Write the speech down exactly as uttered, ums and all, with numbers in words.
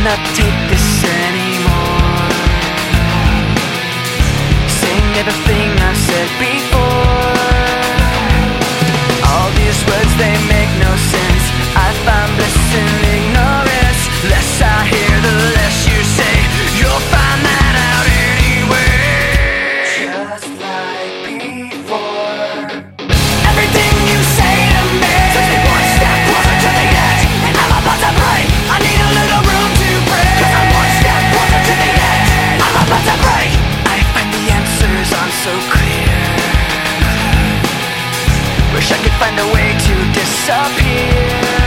cannot take this anymore. Saying everything I've said before. All these words, they make no sense. I find bliss in ignorance. Less I hear, the less you say. You'll find that out anyway. Just like before. Everything you say to me takes me one step closer to the edge, and I'm about to break. I need a little room to breathe, 'cause I'm one step closer to the edge. I'm about to break. I find the answers aren't so clear. Wish I could find a way to disappear.